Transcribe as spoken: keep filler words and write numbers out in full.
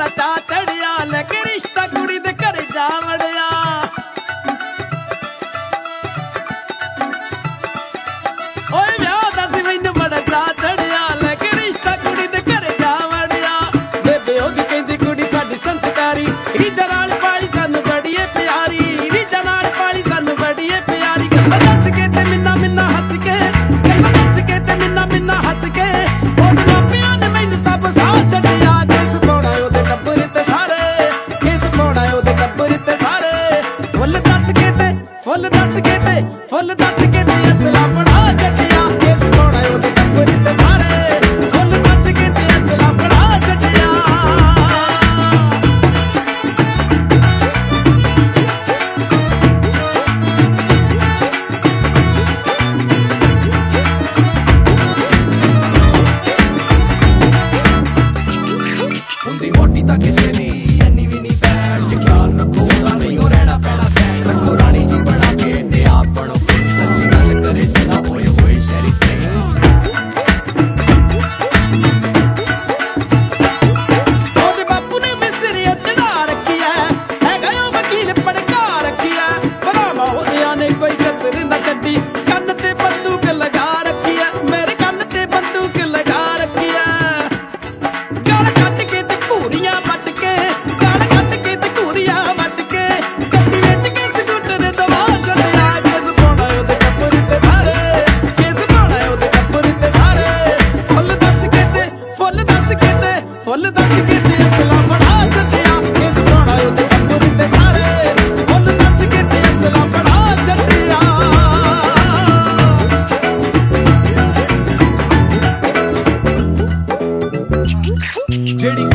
बड़ा चा चढ़िया लेके रिश्ता कुड़ी दे घर जा वड़िया ओए ब्याह दा सी मैनू बड़ा चा चढ़िया लेके रिश्ता कुड़ी दे घर जा वड़िया बेबे ओदी कहंदी कुड़ी साडी संस्कारी रीझां नाल पाली सानू बड़ीए प्यारी रीझां नाल पाली सानू बड़ीए प्यारी गल्लां दस के ते मिन्ना मिन्ना हस के गल्लां दस के ते मिन्ना मिन्ना हस के ओद मापियां ने मैनू तां बसा छड्डिया केस पाउणा ओदे टब्बर ते सारे केस पाउणा ओदे टब्बर ते सारे फुੱਲ दस के ते फुੱਲ दस के ते फुੱਲ दस के ते असला बड़ा छड्डिया केस पाउणा ओदे टब्बर ते सारे फुੱਲ दस के ते असला बड़ा छड्डिया ਹੁੰਦੀ ਮੋਟੀ ਤਾਂ ਕਿਸੇ ਦੀ ਇੰਨੀ ਵੀ ਨਹੀਂ ਬੈਠ ਜੇ ਖਿਆਲ ਰੱਖੋ ਉਹਦਾ ਨਹੀਂ ਉਹ ਰਹਿਣਾ ਪੈਣਾ ਸੈਟ ਰੱਖੋ ਰਾਣੀ ਜੀ ਬਣਾ ਕੇ ਤੇ ਆਪ ਬਣੋ ਸੱਚੀ ਗੱਲ ਕਰੇ ਸਦਾ ਹੋਏ ਹੋਏ ਸ਼ਹਿਰੀ ਉਹਦੇ ਬਾਪੂ ਨੇ ਮਿਸਰੀ ਚੜਾ ਰੱਖੀ ਐ ਹੈਗਾ ਉਹ ਵਕੀਲ ਪੜਕਾ ਰੱਖੀ ਐ ਭਰਾਵਾਂ ਉਹਦਿਆਂ ਨੇ ਕੋਈ ਕਸਰ ਨਾ ਛੱਡੀ ਕੰਨ ਤੇ ਬੰਦੂਕ ਲਗਾ ਰੱਖੀ ਐ ਮੇਰੇ ਕੰਨ ਤੇ ਬੰਦੂਕ ਲਗਾ ਰੱਖੀ ਐ ਗਾਲ ਕੱਢ ਕੇ ਤੇ ਘੂਰੀਆਂ ਵੱਟ ਕੇ ਗਾਲ ਕੱਢ ਕੇ ਤੇ ਘੂਰੀਆਂ ਵੱਟ ਕੇ ਗੱਡੀ ਵਿੱਚ ਕੇ ਸਕੂਟਰ ਦਵਾ ਛੱਡਿਆ ਕਿਸ ਪਾਉਣਾ ਉਹਦੇ ਟੱਬਰ ਤੇ ਸਾਰੇ ਕਿਸ ਪਾਉਣਾ ਉਹਦੇ ਟੱਬਰ ਤੇ ਸਾਰੇ ਫੁੱਲ ਦੱਸ ਕੇ ਤੇ ਫੁੱਲ ਦੱਸ ਕੇ ਤੇ ਫੁੱਲ ਦੱਸ ਕੇ ਤੇ ਅਸਲਾ ਬਣਾ ਛੱਡਿਆ ਕਿਸ ਪਾਉਣਾ ਉਹਦੇ ਟੱਬਰ ਤੇ ਸਾਰੇ ਫੁੱਲ ਦੱਸ ਕੇ ਤੇ ਅਸਲਾ ਬਣਾ ਛੱਡਿਆ ਜਿਹੜੀ